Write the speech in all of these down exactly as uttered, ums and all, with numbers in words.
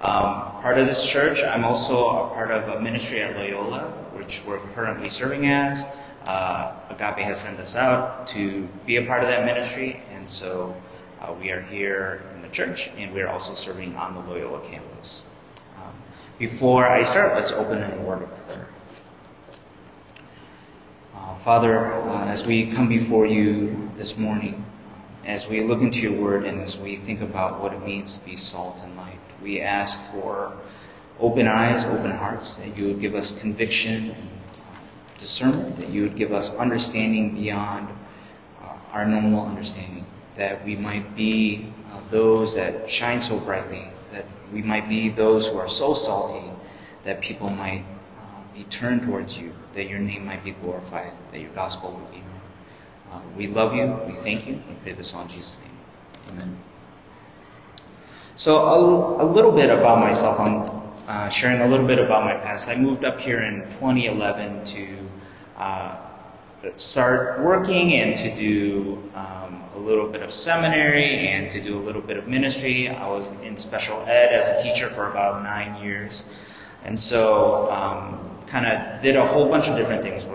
um, part of this church. I'm also a part of a ministry at Loyola, which we're currently serving as. Uh, Agape has sent us out to be a part of that ministry, and so uh, we are here in the church, and we are also serving on the Loyola campus. Um, before I start, let's open in a word of prayer. Uh, Father, uh, as we come before you this morning, as we look into your word and as we think about what it means to be salt and light, we ask for open eyes, open hearts, that you would give us conviction and discernment, that you would give us understanding beyond uh, our normal understanding, that we might be uh, those that shine so brightly, that we might be those who are so salty that people might uh, be turned towards you, that your name might be glorified, that your gospel would be known. Uh, we love you, we thank you, and pray this all in Jesus' name. Amen. So a, a little bit about myself. I'm uh, sharing a little bit about my past. I moved up here in twenty eleven to uh, start working and to do um, a little bit of seminary and to do a little bit of ministry. I was in special ed as a teacher for about nine years. And so um, kind of did a whole bunch of different things.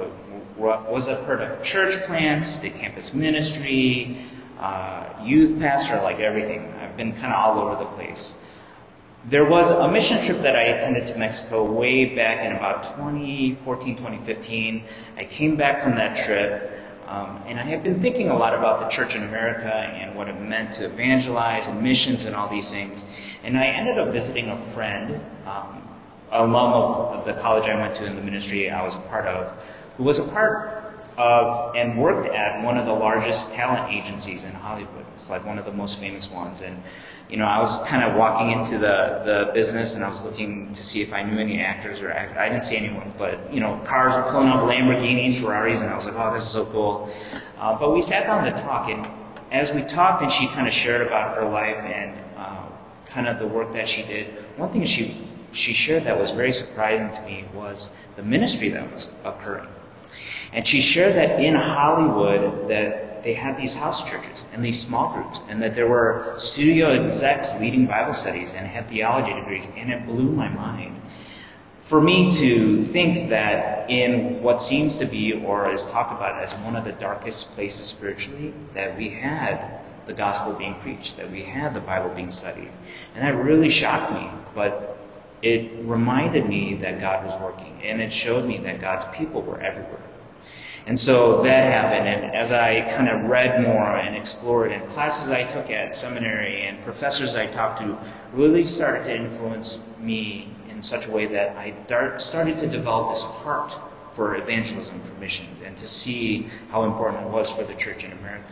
Was a part of church plants, did campus ministry, uh, youth pastor, like everything. I've been kind of all over the place. There was a mission trip that I attended to Mexico way back in about twenty fourteen, twenty fifteen. I came back from that trip, um, and I had been thinking a lot about the church in America and what it meant to evangelize and missions and all these things. And I ended up visiting a friend, um, alum of the college I went to in the ministry I was a part of, who was a part of and worked at one of the largest talent agencies in Hollywood. It's like one of the most famous ones. And, you know, I was kind of walking into the, the business and I was looking to see if I knew any actors or act- I didn't see anyone, but, you know, cars were pulling up, Lamborghinis, Ferraris, and I was like, oh, this is so cool. Uh, but we sat down to talk, and as we talked and she kind of shared about her life and uh, kind of the work that she did, one thing she she shared that was very surprising to me was the ministry that was occurring. And she shared that in Hollywood that they had these house churches and these small groups, and that there were studio execs leading Bible studies and had theology degrees, and it blew my mind. For me to think that in what seems to be or is talked about as one of the darkest places spiritually, that we had the gospel being preached, that we had the Bible being studied. And that really shocked me, but it reminded me that God was working, and it showed me that God's people were everywhere. And so that happened, and as I kind of read more and explored, and classes I took at seminary and professors I talked to really started to influence me in such a way that I started to develop this heart for evangelism, for missions, and to see how important it was for the church in America.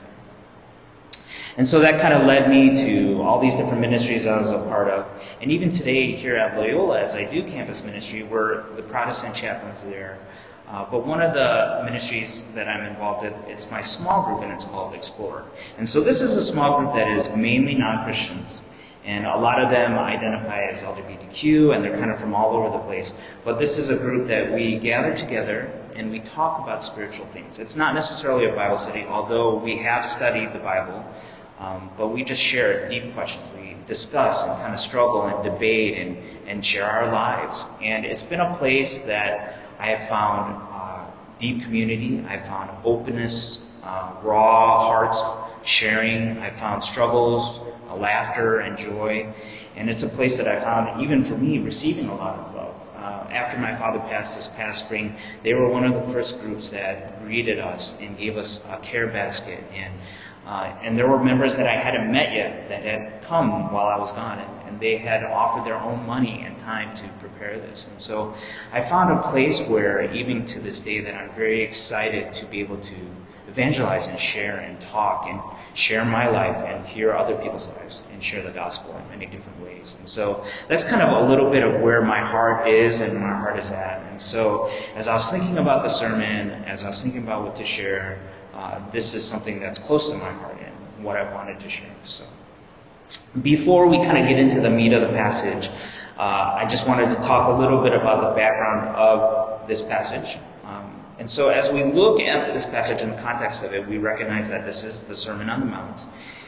And so that kind of led me to all these different ministries I was a part of. And even today here at Loyola, as I do campus ministry, we're the Protestant chaplains there. Uh, but one of the ministries that I'm involved in, it's my small group, and it's called Explorer. And so this is a small group that is mainly non-Christians. And a lot of them identify as L G B T Q, and they're kind of from all over the place. But this is a group that we gather together and we talk about spiritual things. It's not necessarily a Bible study, although we have studied the Bible. Um, but we just share deep questions. We discuss and kind of struggle and debate and, and share our lives. And it's been a place that I have found uh, deep community. I've found openness, uh, raw hearts sharing. I've found struggles, uh, laughter, and joy. And it's a place that I found, even for me, receiving a lot of love. Uh, after my father passed this past spring, they were one of the first groups that greeted us and gave us a care basket. And Uh, and there were members that I hadn't met yet that had come while I was gone, and, and they had offered their own money and time to prepare this. And so I found a place where, even to this day, that I'm very excited to be able to evangelize and share and talk and share my life and hear other people's lives and share the gospel in many different ways. And so that's kind of a little bit of where my heart is and my heart is at. And so as I was thinking about the sermon, as I was thinking about what to share, Uh, this is something that's close to my heart and what I wanted to share. So, before we kind of get into the meat of the passage, uh, I just wanted to talk a little bit about the background of this passage. Um, and so, as we look at this passage in the context of it, we recognize that this is the Sermon on the Mount.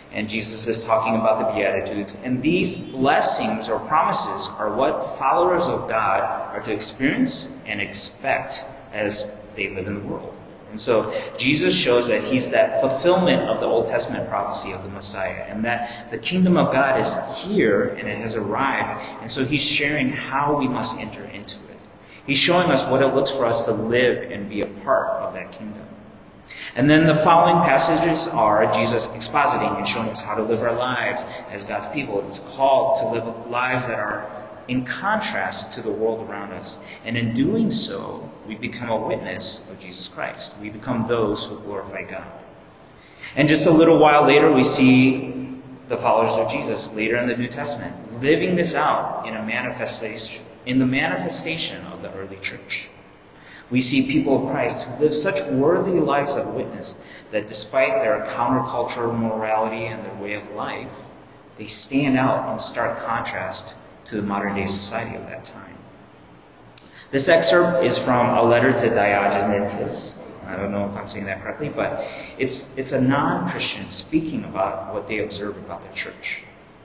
And Jesus is talking about the Beatitudes. And these blessings or promises are what followers of God are to experience and expect as they live in the world. And so Jesus shows that he's that fulfillment of the Old Testament prophecy of the Messiah, and that the kingdom of God is here and it has arrived. And so he's sharing how we must enter into it. He's showing us what it looks for us to live and be a part of that kingdom. And then the following passages are Jesus expositing and showing us how to live our lives as God's people. It's called to live lives that are in contrast to the world around us. And in doing so, we become a witness of Jesus Christ. We become those who glorify God. And just a little while later, we see the followers of Jesus later in the New Testament living this out in a manifestation, in the manifestation of the early church. We see people of Christ who live such worthy lives of witness that despite their countercultural morality and their way of life, they stand out in stark contrast to the modern day society of that time. This excerpt is from a letter to Diogenes. I don't know if I'm saying that correctly, but it's it's a non-Christian speaking about what they observe about the church.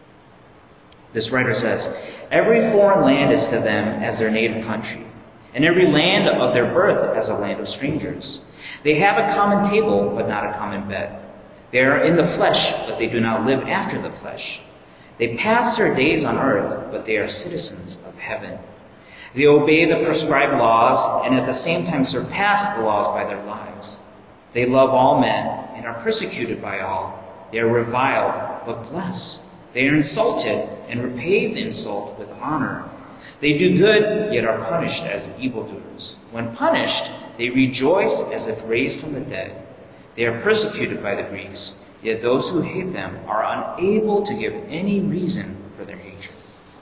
This writer says, "Every foreign land is to them as their native country, and every land of their birth as a land of strangers. They have a common table, but not a common bed. They are in the flesh, but they do not live after the flesh. They pass their days on earth, but they are citizens of heaven. They obey the prescribed laws and at the same time surpass the laws by their lives. They love all men and are persecuted by all. They are reviled, but bless. They are insulted and repay the insult with honor. They do good, yet are punished as evildoers. When punished, they rejoice as if raised from the dead. They are persecuted by the Greeks, yet those who hate them are unable to give any reason for their hatred."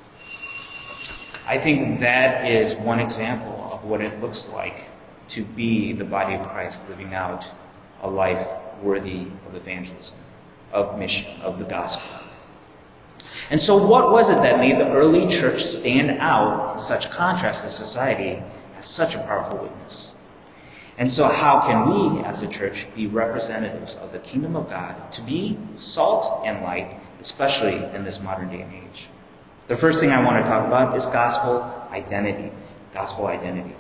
I think that is one example of what it looks like to be the body of Christ living out a life worthy of evangelism, of mission, of the gospel. And so what was it that made the early church stand out in such contrast to society as such a powerful witness? And so how can we as a church be representatives of the kingdom of God, to be salt and light, especially in this modern day and age? The first thing I want to talk about is gospel identity. Gospel identity.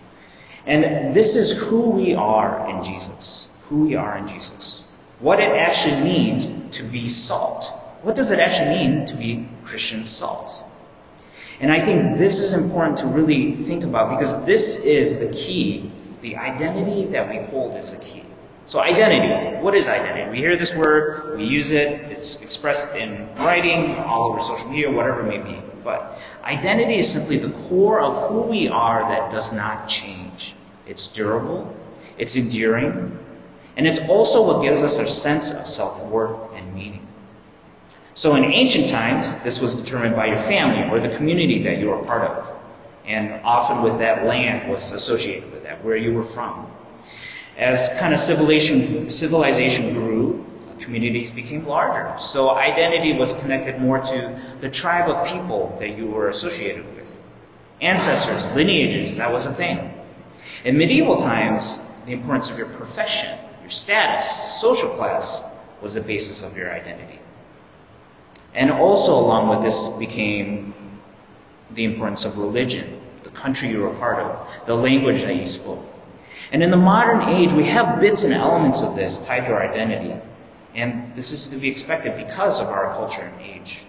And this is who we are in Jesus. Who we are in Jesus. What it actually means to be salt. What does it actually mean to be Christian salt? And I think this is important to really think about, because this is the key. The identity that we hold is the key. So identity. What is identity? We hear this word, we use it, it's expressed in writing, all over social media, whatever it may be. But identity is simply the core of who we are that does not change. It's durable, it's enduring, and it's also what gives us a sense of self-worth and meaning. So in ancient times, this was determined by your family or the community that you were a part of. And often with that land was associated with that, where you were from. As kind of civilization, civilization grew, communities became larger. So identity was connected more to the tribe of people that you were associated with. Ancestors, lineages, that was a thing. In medieval times, the importance of your profession, your status, social class was the basis of your identity. And also along with this became the importance of religion, the country you were a part of, the language that you spoke. And in the modern age, we have bits and elements of this tied to our identity. And this is to be expected because of our culture and age.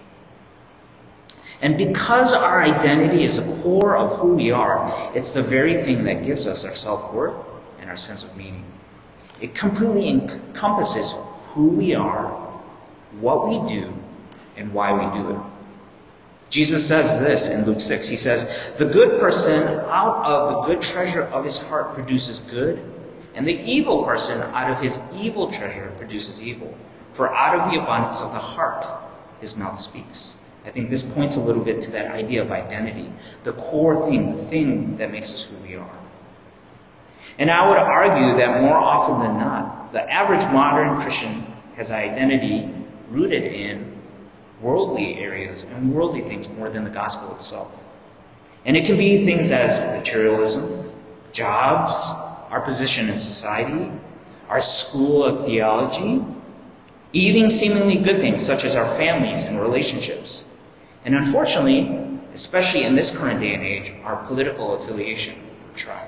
And because our identity is a core of who we are, it's the very thing that gives us our self-worth and our sense of meaning. It completely encompasses who we are, what we do, and why we do it. Jesus says this in Luke six. He says, "The good person out of the good treasure of his heart produces good, and the evil person out of his evil treasure produces evil. For out of the abundance of the heart, his mouth speaks." I think this points a little bit to that idea of identity, the core thing, the thing that makes us who we are. And I would argue that more often than not, the average modern Christian has identity rooted in worldly areas and worldly things more than the gospel itself. And it can be things as materialism, jobs, our position in society, our school of theology, even seemingly good things such as our families and relationships. And unfortunately, especially in this current day and age, our political affiliation or tribe.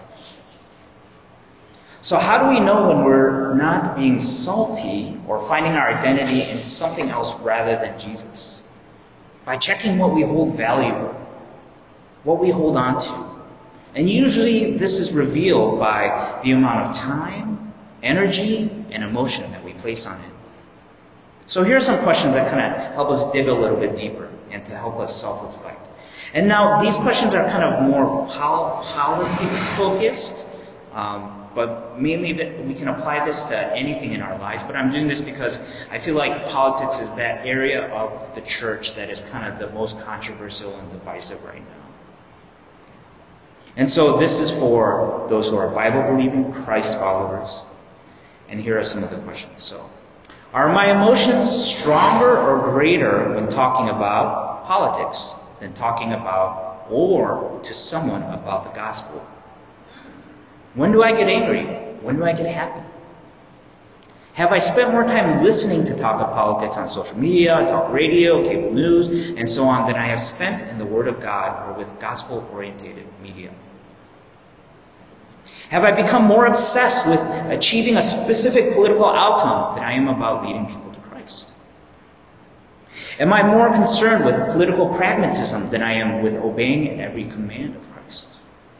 So how do we know when we're not being salty or finding our identity in something else rather than Jesus? By checking what we hold valuable, what we hold on to. And usually this is revealed by the amount of time, energy, and emotion that we place on it. So here are some questions that kind of help us dig a little bit deeper and to help us self-reflect. And now these questions are kind of more politics focused. Um, But mainly that we can apply this to anything in our lives. But I'm doing this because I feel like politics is that area of the church that is kind of the most controversial and divisive right now. And so this is for those who are Bible-believing, Christ followers. And here are some of the questions. So, are my emotions stronger or greater when talking about politics than talking about or to someone about the gospel? When do I get angry? When do I get happy? Have I spent more time listening to talk of politics on social media, talk radio, cable news, and so on than I have spent in the Word of God or with gospel-oriented media? Have I become more obsessed with achieving a specific political outcome than I am about leading people to Christ? Am I more concerned with political pragmatism than I am with obeying every command of Christ?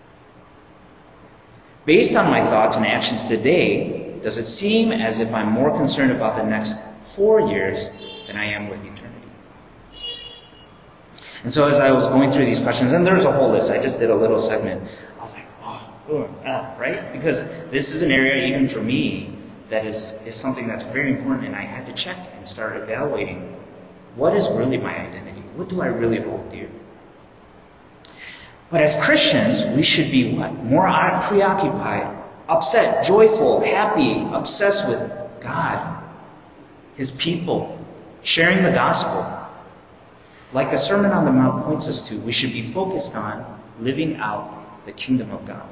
Based on my thoughts and actions today, does it seem as if I'm more concerned about the next four years than I am with eternity? And so as I was going through these questions, and there's a whole list, I just did a little segment, I was like, oh, oh ah, right? Because this is an area, even for me, that is, is something that's very important, and I had to check and start evaluating, what is really my identity? What do I really hold dear? But as Christians, we should be what? More preoccupied, upset, joyful, happy, obsessed with God, His people, sharing the gospel. Like the Sermon on the Mount points us to, we should be focused on living out the kingdom of God.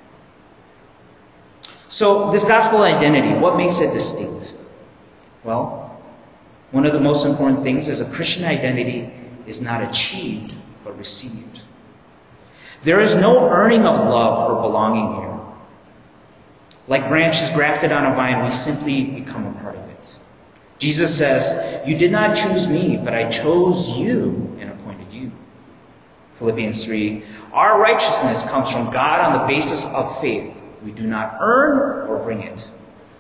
So this gospel identity, what makes it distinct? Well, one of the most important things is a Christian identity is not achieved, but received. There is no earning of love or belonging here. Like branches grafted on a vine, we simply become a part of it. Jesus says, "You did not choose me, but I chose you and appointed you." Philippians three, our righteousness comes from God on the basis of faith. We do not earn or bring it.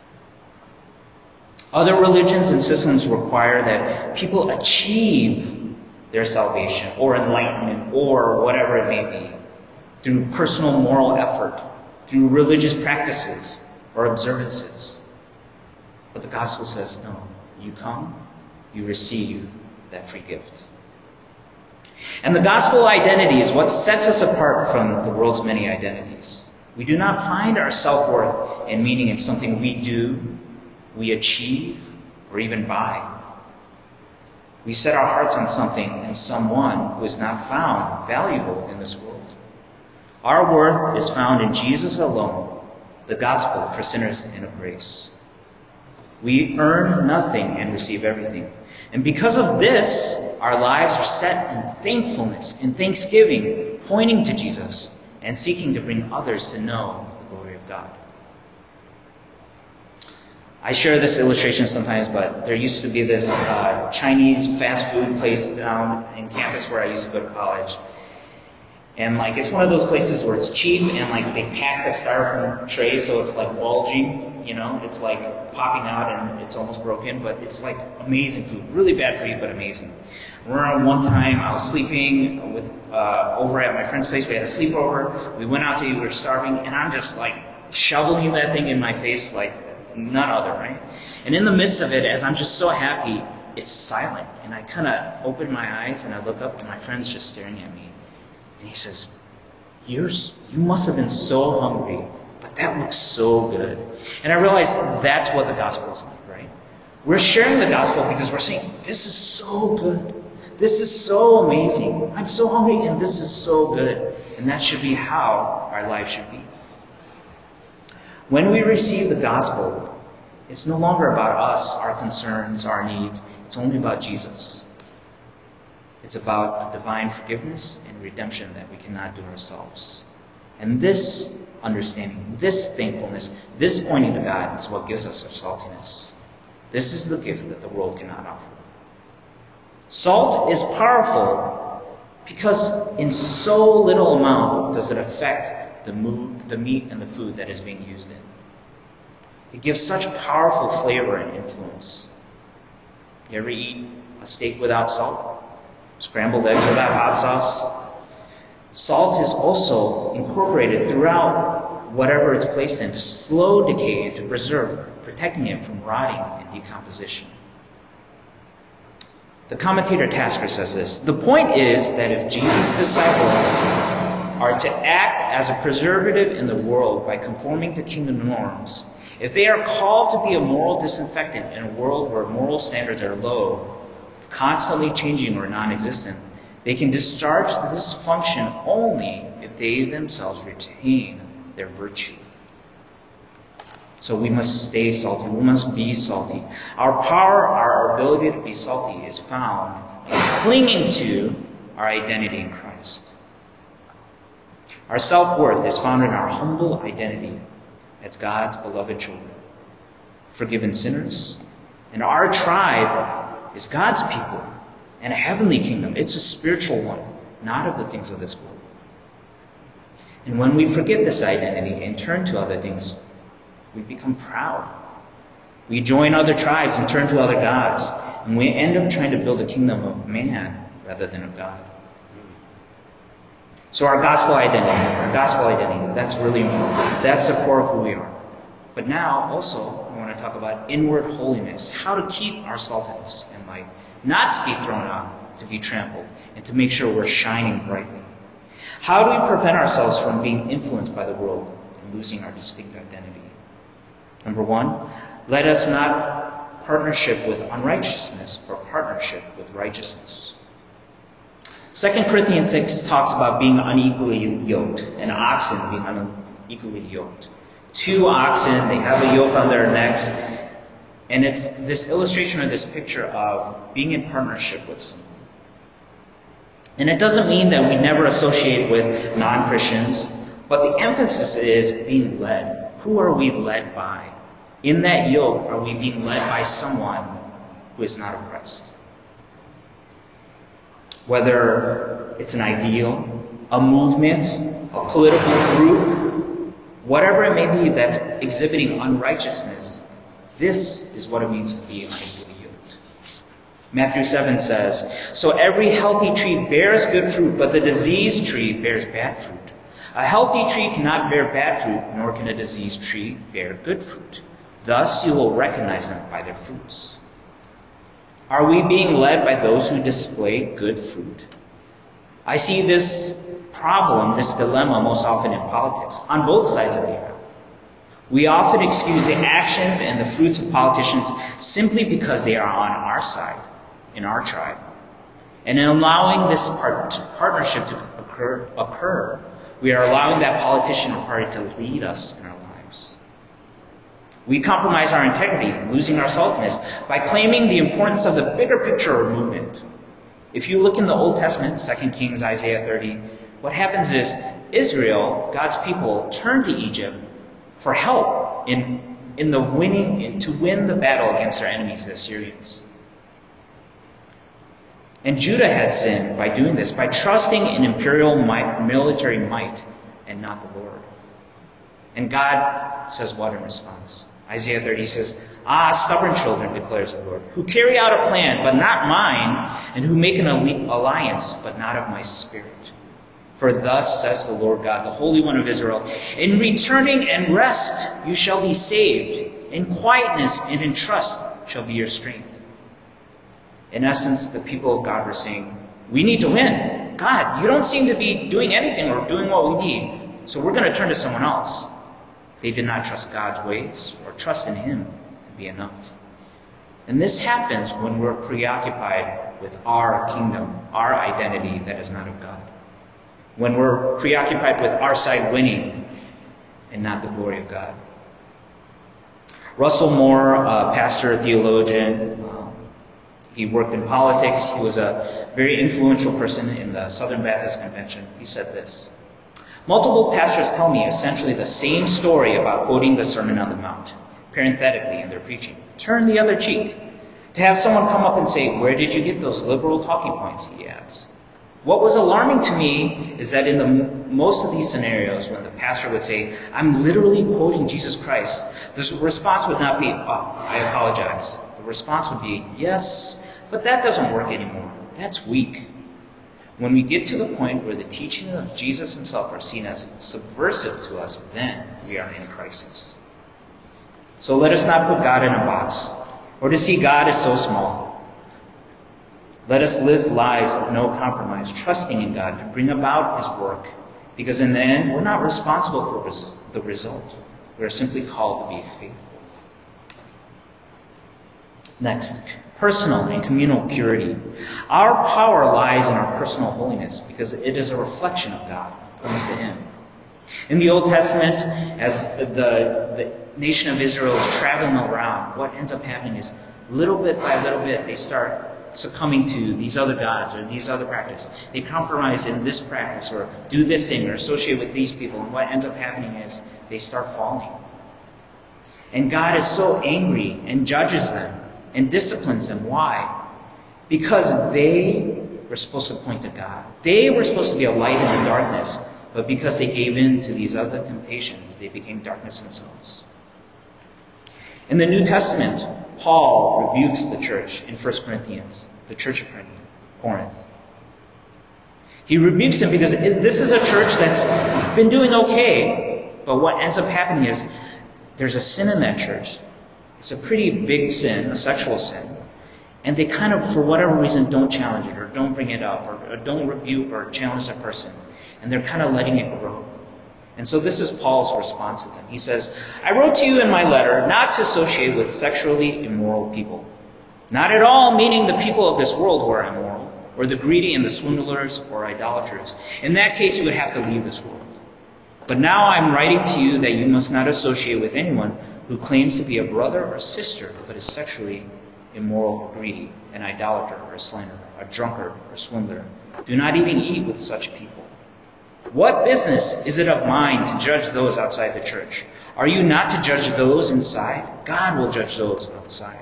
Other religions and systems require that people achieve their salvation or enlightenment or whatever it may be through personal moral effort, through religious practices or observances. But the gospel says, no, you come, you receive that free gift. And the gospel identity is what sets us apart from the world's many identities. We do not find our self-worth and meaning in something we do, we achieve, or even buy. We set our hearts on something and someone who is not found valuable in this world. Our worth is found in Jesus alone, the gospel for sinners and of grace. We earn nothing and receive everything. And because of this, our lives are set in thankfulness and thanksgiving, pointing to Jesus and seeking to bring others to know the glory of God. I share this illustration sometimes, but there used to be this uh, Chinese fast food place down in campus where I used to go to college. And like it's one of those places where it's cheap and like they pack the styrofoam tray so it's like bulging, you know, it's like popping out and it's almost broken, but it's like amazing food. Really bad for you, but amazing. I remember one time I was sleeping with uh, over at my friend's place. We had a sleepover. We went out to eat. We were starving, and I'm just like shoveling that thing in my face like none other, right? And in the midst of it, as I'm just so happy, it's silent. And I kind of open my eyes and I look up and my friend's just staring at me. And he says, You're, you must have been so hungry, but that looks so good. And I realized that's what the gospel is like, right? We're sharing the gospel because we're saying, this is so good. This is so amazing. I'm so hungry and this is so good. And that should be how our life should be. When we receive the gospel, It's no longer about us, our concerns, our needs. It's only about Jesus. It's about divine forgiveness and redemption that we cannot do ourselves. And this understanding, this thankfulness, this pointing to God is what gives us our saltiness. This is the gift that the world cannot offer. Salt is powerful because in so little amount does it affect the mood, the meat and the food that is being used in. It gives such powerful flavor and influence. You ever eat a steak without salt? Scrambled eggs without hot sauce? Salt is also incorporated throughout whatever it's placed in to slow decay and to preserve, protecting it from rotting and decomposition. The commentator Tasker says this: the point is that if Jesus' disciples are to act as a preservative in the world by conforming to kingdom norms, if they are called to be a moral disinfectant in a world where moral standards are low, constantly changing or non-existent, they can discharge this function only if they themselves retain their virtue. So we must stay salty. We must be salty. Our power, our ability to be salty is found in clinging to our identity in Christ. Our self-worth is found in our humble identity as God's beloved children, forgiven sinners. And our tribe is God's people and a heavenly kingdom. It's a spiritual one, not of the things of this world. And when we forget this identity and turn to other things, we become proud. We join other tribes and turn to other gods. And we end up trying to build a kingdom of man rather than of God. So our gospel identity, our gospel identity, that's really important. That's the core of who we are. But now, also, I want to talk about inward holiness, how to keep our saltiness and light, not to be thrown out, to be trampled, and to make sure we're shining brightly. How do we prevent ourselves from being influenced by the world and losing our distinct identity? Number one, let us not partnership with unrighteousness, but partnership with righteousness. Second Corinthians six talks about being unequally yoked, and oxen being unequally yoked. Two oxen, they have a yoke on their necks, and it's this illustration or this picture of being in partnership with someone. And it doesn't mean that we never associate with non-Christians, but the emphasis is being led. Who are we led by? In that yoke, are we being led by someone who is not oppressed? Whether it's an ideal, a movement, a political group, whatever it may be that's exhibiting unrighteousness, this is what it means to be unequally yoked. Matthew seven says, "So every healthy tree bears good fruit, but the diseased tree bears bad fruit. A healthy tree cannot bear bad fruit, nor can a diseased tree bear good fruit. Thus you will recognize them by their fruits." Are we being led by those who display good fruit? I see this problem, this dilemma, most often in politics, on both sides of the aisle. We often excuse the actions and the fruits of politicians simply because they are on our side, in our tribe. And in allowing this part- partnership to occur, occur, we are allowing that politician or party to lead us in our lives. We compromise our integrity, losing our saltiness, by claiming the importance of the bigger picture or movement. If you look in the Old Testament, Second Kings, Isaiah thirty, what happens is Israel, God's people, turn to Egypt for help in, in the winning, in, to win the battle against their enemies, the Assyrians. And Judah had sinned by doing this, by trusting in imperial might, military might, and not the Lord. And God says what in response? Isaiah thirty says, "Ah, stubborn children, declares the Lord, who carry out a plan, but not mine, and who make an alliance, but not of my spirit. For thus says the Lord God, the Holy One of Israel, in returning and rest you shall be saved. In quietness and in trust shall be your strength." In essence, the people of God were saying, we need to win. God, you don't seem to be doing anything or doing what we need, so we're going to turn to someone else. They did not trust God's ways or trust in Him to be enough. And this happens when we're preoccupied with our kingdom, our identity that is not of God. When we're preoccupied with our side winning and not the glory of God. Russell Moore, a pastor, theologian, um, he worked in politics. He was a very influential person in the Southern Baptist Convention. He said this: multiple pastors tell me essentially the same story about quoting the Sermon on the Mount, parenthetically in their preaching. Turn the other cheek. To have someone come up and say, "Where did you get those liberal talking points?" he adds. What was alarming to me is that in the most of these scenarios, when the pastor would say, "I'm literally quoting Jesus Christ," the response would not be, "Oh, I apologize." The response would be, "Yes, but that doesn't work anymore. That's weak." When we get to the point where the teaching of Jesus himself are seen as subversive to us, then we are in crisis. So let us not put God in a box, or to see God as so small. Let us live lives of no compromise, trusting in God to bring about his work, because in the end, we're not responsible for res- the result. We are simply called to be faithful. Next, personal and communal purity. Our power lies in our personal holiness because it is a reflection of God. It points to him. In the Old Testament, as the, the nation of Israel is traveling around, what ends up happening is little bit by little bit, they start succumbing to these other gods or these other practices. They compromise in this practice or do this thing or associate with these people. And what ends up happening is they start falling. And God is so angry and judges them and disciplines them. Why? Because they were supposed to point to God. They were supposed to be a light in the darkness. But because they gave in to these other temptations, they became darkness themselves. In the New Testament, Paul rebukes the church in First Corinthians, the church of Corinth. He rebukes them because this is a church that's been doing okay, but what ends up happening is there's a sin in that church. It's a pretty big sin, a sexual sin. And they kind of, for whatever reason, don't challenge it or don't bring it up or, or don't rebuke or challenge that person. And they're kind of letting it grow. And so this is Paul's response to them. He says, I wrote to you in my letter not to associate with sexually immoral people. Not at all meaning the people of this world who are immoral, or the greedy and the swindlers or idolaters. In that case, you would have to leave this world. But now I'm writing to you that you must not associate with anyone who claims to be a brother or sister, but is sexually immoral or greedy, an idolater or a slanderer, a drunkard or a swindler. Do not even eat with such people. What business is it of mine to judge those outside the church? Are you not to judge those inside? God will judge those outside.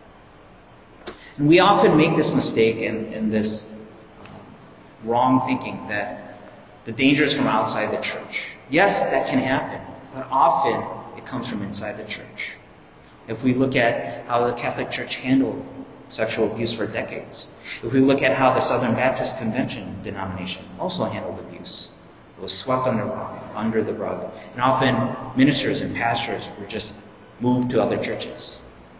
And we often make this mistake and, and this um, wrong thinking that the danger is from outside the church. Yes, that can happen, but often it comes from inside the church. If we look at how the Catholic Church handled sexual abuse for decades, if we look at how the Southern Baptist Convention denomination also handled abuse, it was swept under, under the rug. And often ministers and pastors were just moved to other churches.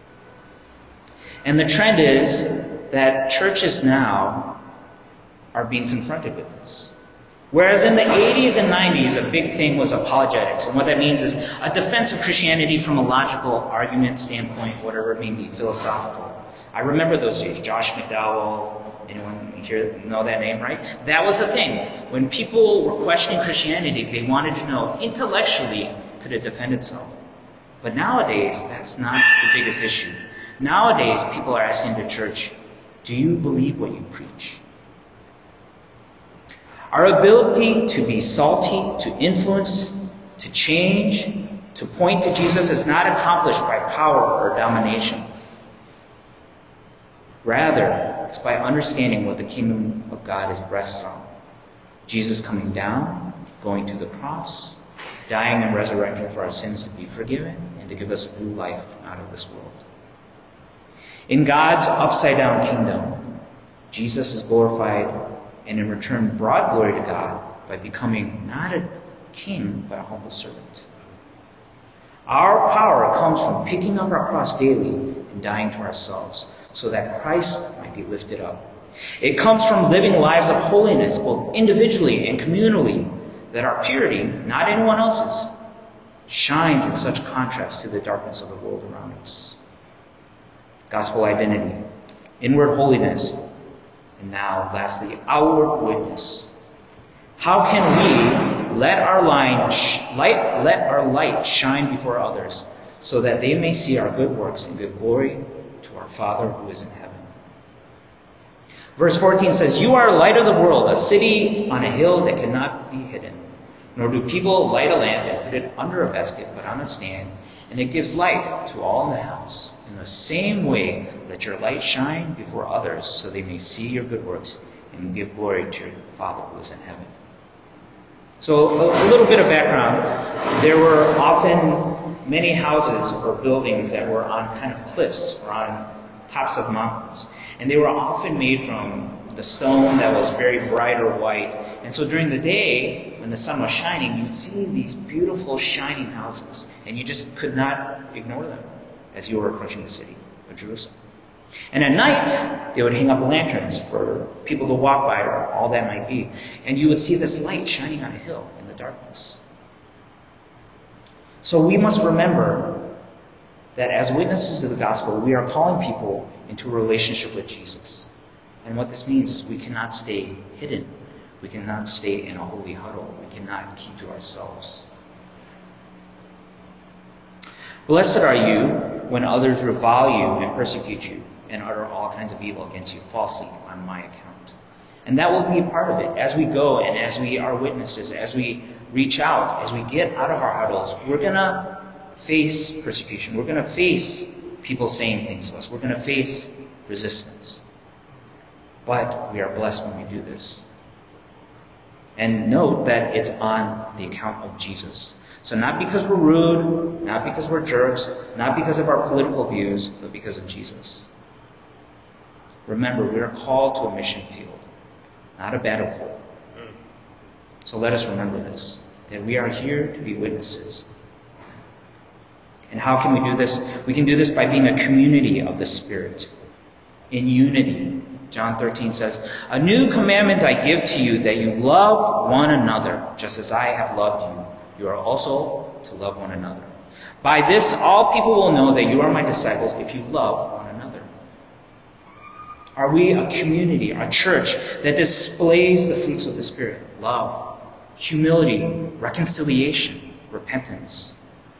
And the trend is that churches now are being confronted with this. Whereas in the eighties and nineties, a big thing was apologetics. And what that means is a defense of Christianity from a logical argument standpoint, whatever it may be, philosophical. I remember those days. Josh McDowell, anyone here know that name, right? That was the thing. When people were questioning Christianity, they wanted to know intellectually, could it defend itself? But nowadays, that's not the biggest issue. Nowadays, people are asking the church, do you believe what you preach? Our ability to be salty, to influence, to change, to point to Jesus is not accomplished by power or domination. Rather, it's by understanding what the kingdom of God is rests on. Jesus coming down, going to the cross, dying and resurrecting for our sins to be forgiven, and to give us new life out of this world. In God's upside-down kingdom, Jesus is glorified and in return brought glory to God by becoming not a king, but a humble servant. Our power comes from picking up our cross daily and dying to ourselves, so that Christ might be lifted up. It comes from living lives of holiness, both individually and communally, that our purity, not anyone else's, shines in such contrast to the darkness of the world around us. Gospel identity, inward holiness, and now, lastly, outward witness. How can we let our light, light, let our light shine before others so that they may see our good works and give glory to our Father who is in heaven. Verse fourteen says, "You are a light of the world, a city on a hill that cannot be hidden. Nor do people light a lamp and put it under a basket, but on a stand, and it gives light to all in the house. In the same way, let your light shine before others, so they may see your good works and give glory to your Father who is in heaven." So a, a little bit of background. There were often many houses or buildings that were on kind of cliffs or on tops of mountains. And they were often made from the stone that was very bright or white. And so during the day, when the sun was shining, you'd see these beautiful shining houses. And you just could not ignore them as you were approaching the city of Jerusalem. And at night, they would hang up lanterns for people to walk by or all that might be. And you would see this light shining on a hill in the darkness. So we must remember that as witnesses to the gospel, we are calling people into a relationship with Jesus. And what this means is we cannot stay hidden. We cannot stay in a holy huddle. We cannot keep to ourselves. Blessed are you when others revile you and persecute you and utter all kinds of evil against you falsely on my account. And that will be a part of it. As we go and as we are witnesses, as we reach out, as we get out of our huddles, we're going to face persecution. We're going to face people saying things to us. We're going to face resistance. But we are blessed when we do this. And note that it's on the account of Jesus. So not because we're rude, not because we're jerks, not because of our political views, but because of Jesus. Remember, we are called to a mission field, not a battlefield. So let us remember this, that we are here to be witnesses. And how can we do this? We can do this by being a community of the Spirit, in unity. John thirteen says, "A new commandment I give to you, that you love one another, just as I have loved you. You are also to love one another. By this, all people will know that you are my disciples if you love one another." Are we a community, a church that displays the fruits of the Spirit? Love, humility, reconciliation, repentance.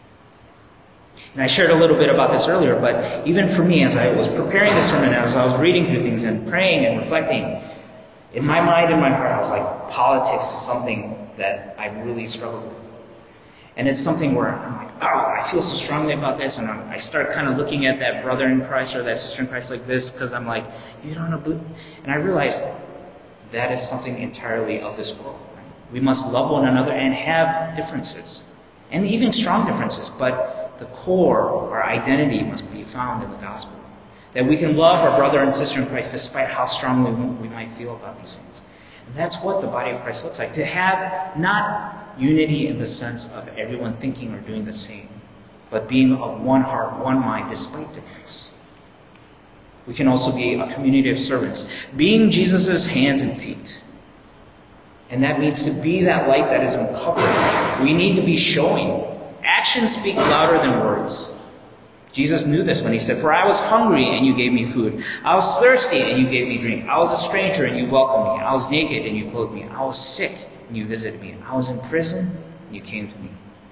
And I shared a little bit about this earlier, but even for me, as I was preparing this sermon, as I was reading through things and praying and reflecting, in my mind and my heart, I was like, politics is something that I really struggle with. And it's something where I'm like, oh, I feel so strongly about this, and I'm, I start kind of looking at that brother in Christ or that sister in Christ like this, because I'm like, you don't know. And I realized that is something entirely of this world. Right? We must love one another and have differences, and even strong differences, but the core, our identity, must be found in the gospel. That we can love our brother and sister in Christ despite how strongly we might feel about these things. And that's what the body of Christ looks like. To have not unity in the sense of everyone thinking or doing the same, but being of one heart, one mind, despite difference. We can also be a community of servants, being Jesus' hands and feet. And that means to be that light that is uncovered. We need to be showing. Actions speak louder than words. Jesus knew this when he said, "For I was hungry and you gave me food. I was thirsty and you gave me drink. I was a stranger and you welcomed me. I was naked and you clothed me. I was sick and you visited me. I was in prison and you came to me."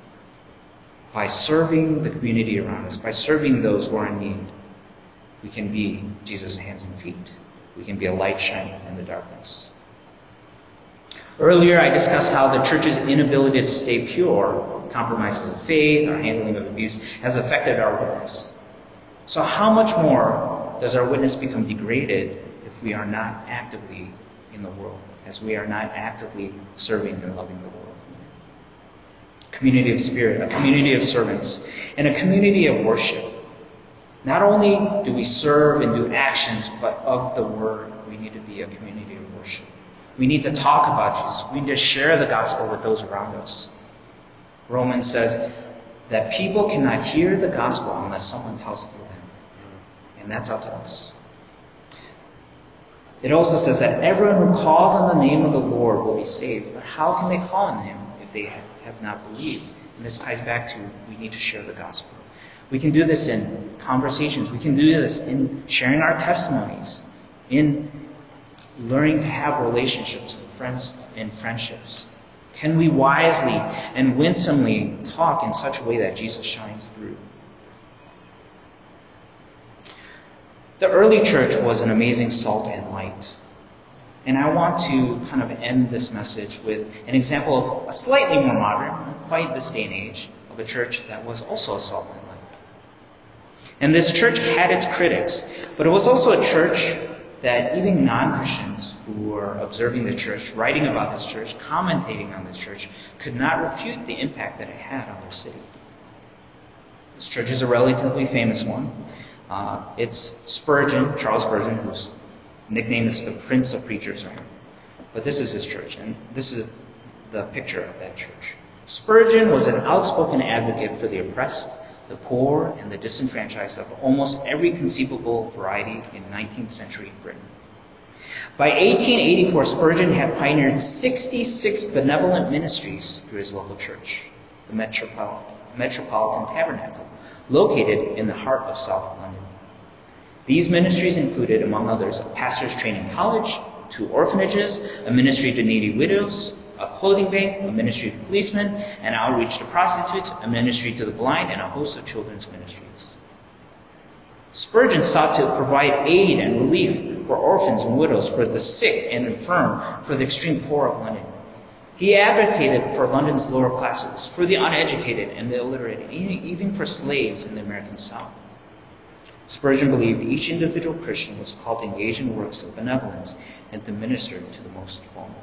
By serving the community around us, by serving those who are in need, we can be Jesus' hands and feet. We can be a light shining in the darkness. Earlier, I discussed how the church's inability to stay pure, compromises of faith, our handling of abuse, has affected our witness. So how much more does our witness become degraded if we are not actively in the world, as we are not actively serving and loving the world? Community of spirit, a community of servants, and a community of worship. Not only do we serve and do actions, but of the word, we need to be a community of worship. We need to talk about Jesus. We need to share the gospel with those around us. Romans says that people cannot hear the gospel unless someone tells it to them. And that's up to us. It also says that everyone who calls on the name of the Lord will be saved. But how can they call on him if they have not believed? And this ties back to we need to share the gospel. We can do this in conversations. We can do this in sharing our testimonies, in learning to have relationships with friends and friendships. Can we wisely and winsomely talk in such a way that Jesus shines through? The early church was an amazing salt and light. And I want to kind of end this message with an example of a slightly more modern, not quite this day and age, of a church that was also a salt and light. And this church had its critics, but it was also a church that even non-Christians who were observing the church, writing about this church, commentating on this church, could not refute the impact that it had on their city. This church is a relatively famous one. Uh, it's Spurgeon, Charles Spurgeon, whose nickname is the Prince of Preachers. But this is his church, and this is the picture of that church. Spurgeon was an outspoken advocate for the oppressed, the poor, and the disenfranchised of almost every conceivable variety in nineteenth century Britain. By eighteen eighty-four, Spurgeon had pioneered sixty-six benevolent ministries through his local church, the Metropol- Metropolitan Tabernacle, located in the heart of South London. These ministries included, among others, a pastor's training college, two orphanages, a ministry to needy widows, a clothing bank, a ministry to policemen, an outreach to prostitutes, a ministry to the blind, and a host of children's ministries. Spurgeon sought to provide aid and relief for orphans and widows, for the sick and infirm, for the extreme poor of London. He advocated for London's lower classes, for the uneducated and the illiterate, even for slaves in the American South. Spurgeon believed each individual Christian was called to engage in works of benevolence and to minister to the most vulnerable.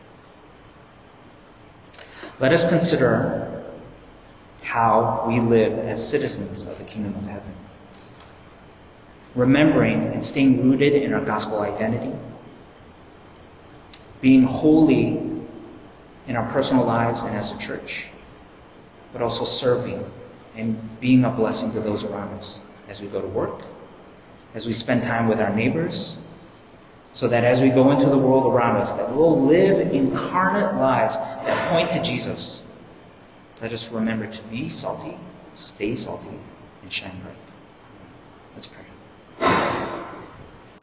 Let us consider how we live as citizens of the kingdom of heaven, remembering and staying rooted in our gospel identity, being holy in our personal lives and as a church, but also serving and being a blessing to those around us as we go to work, as we spend time with our neighbors, so that as we go into the world around us, that we'll live incarnate lives that point to Jesus. Let us remember to be salty, stay salty, and shine bright. Let's pray.